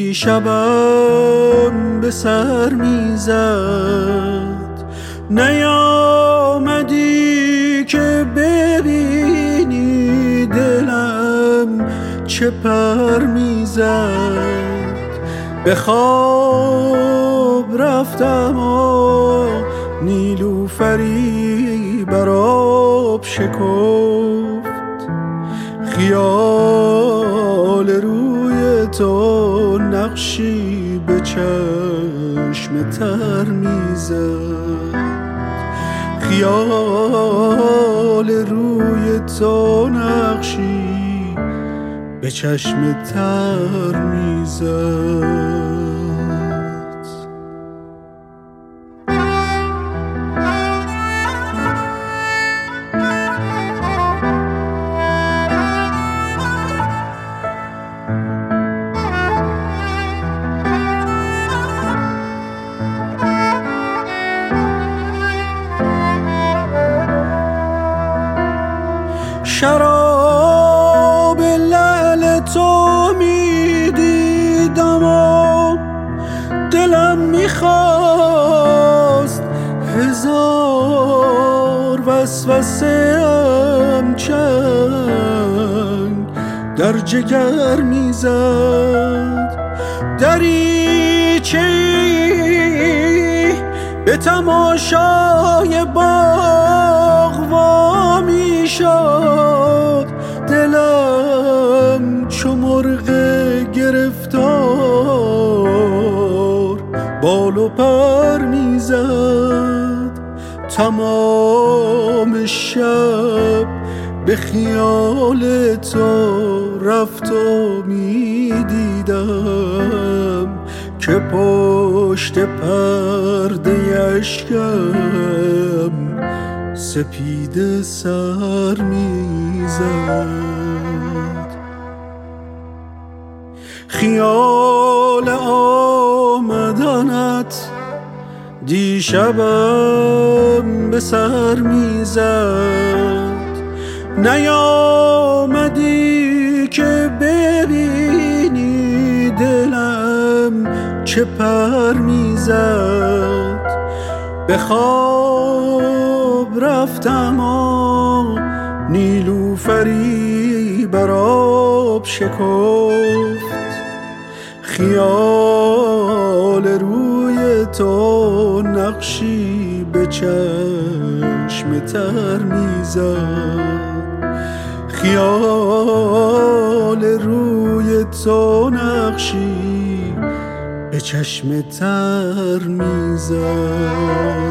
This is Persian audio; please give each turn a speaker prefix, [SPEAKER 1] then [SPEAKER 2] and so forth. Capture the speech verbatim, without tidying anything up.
[SPEAKER 1] دیشبم به سر میزد، نیامدی که ببینی دلم چه پر میزد. به خواب رفتم و نیلوفری بر آب شکفت، خیال روی تو نقشی به چشم تر میزد، خیال روی تو نقشی به چشم تر میزد. شراب لعل تو میدیدم و دلم میخواست، هزار وسوسه ام چنگ در جگر میزد. دریچه‌ای به تماشای باغ وا میشد، دلم چو مرغ گرفتار بال و پر میزد. تمام شب به خیال تو رفت و میدیدم که پشت پرده اشکم سپیده سر میزد. خیال آمدنت دیشبم به سر میزد، نیامدی که ببینی دلم چه پر میزد. به خواب رفتم و نیلوفری بر آب شکفت، خیال روی تو نقشی به چشم تر میزد، خیال روی تو نقشی به چشم تر میزد.